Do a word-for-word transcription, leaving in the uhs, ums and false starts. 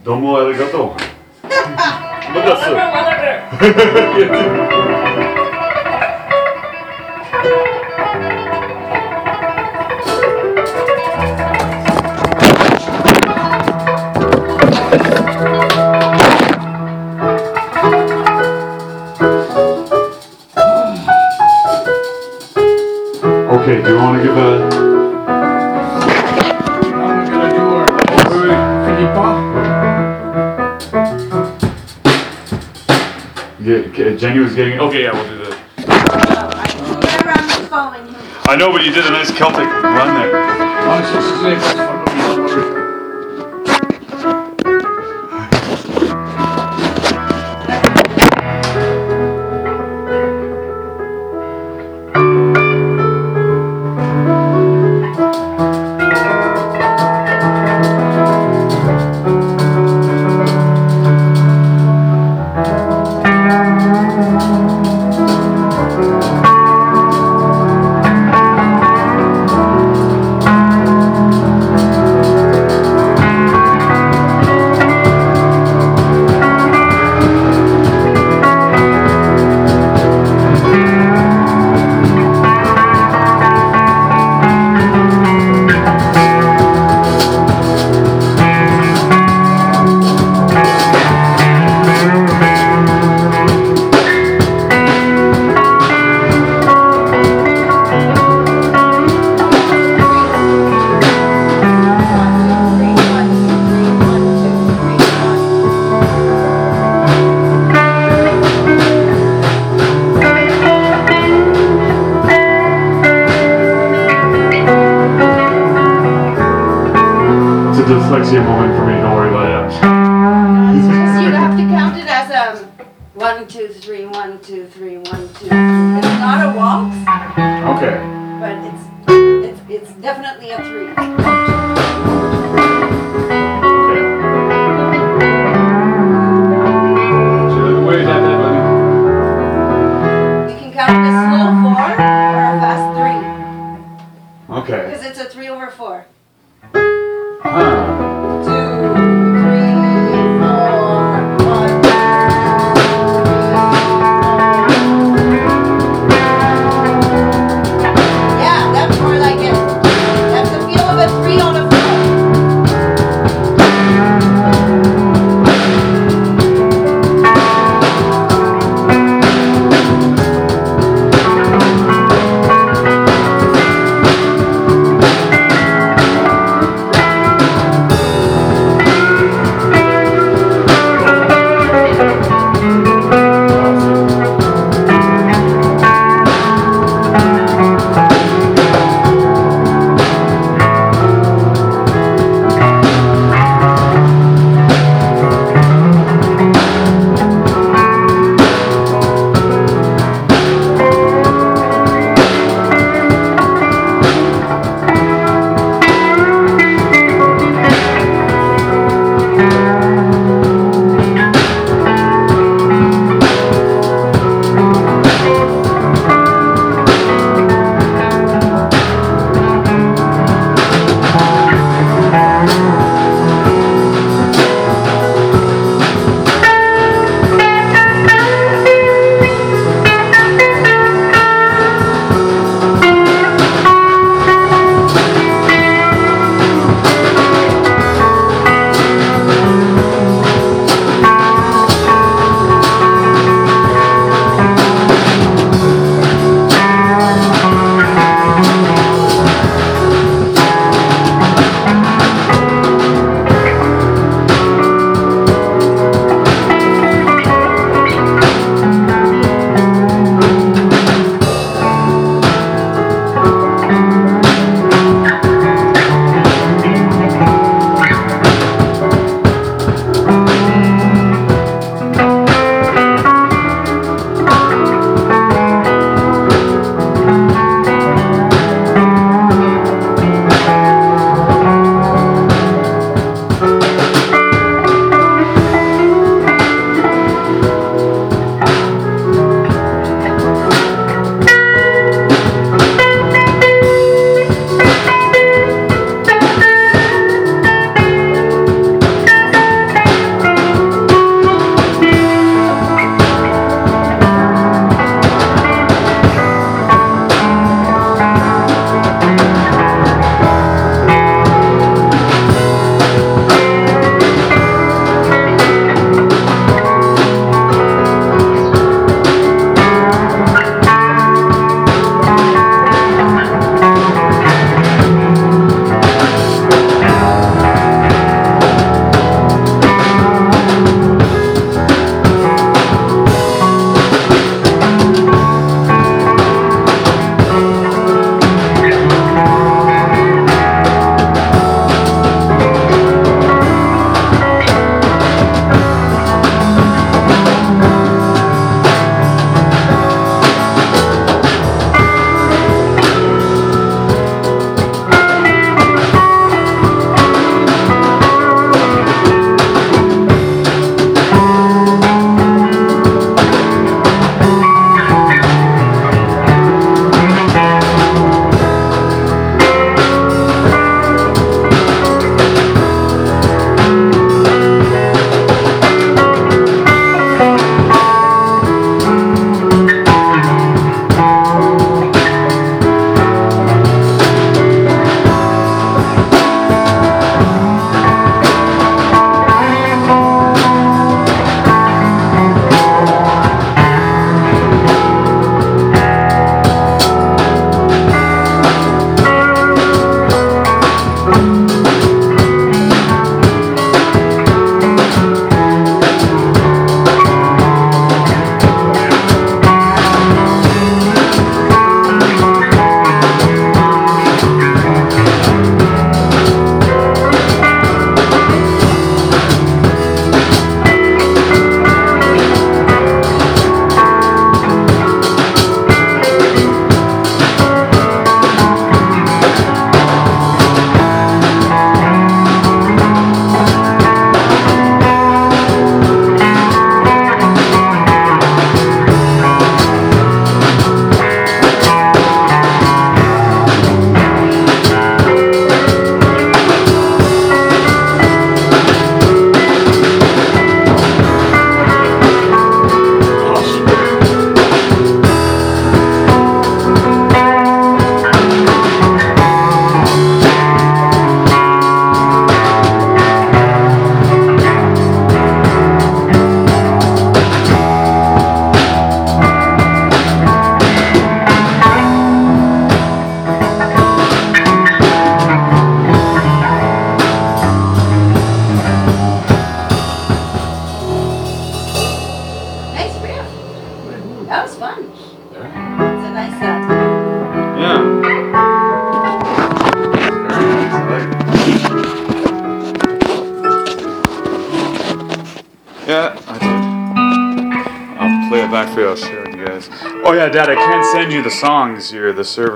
너무 arigato. 맞았어. Okay, do you want to give a... Now we're gonna do our Philippa. Yeah, Jenny was getting... Okay, yeah, we'll do that. Where I'm following him. I know, but you did a nice Celtic run there. Oh, it's just safe. That's what we don't worry. Dyslexia moment for me, don't worry about it. It's just you have to count it as a one, two, three, one, two, three, one, two. It's not a waltz, Okay. but it's it's it's definitely a three. Okay. So where is that at, buddy? You can count it a slow four or a fast three, Okay. because it's a three over four. Huh. Two, three, four, one, two, three, four. Yeah, that's more like it. That's the feel of a three on a four. That was fun. Very It's a nice uh, Yeah. Very nice. I like it. Yeah, I did. I'll play it back for you. I'll share it with you guys. Oh yeah, Dad, I can't send you the songs here. The server.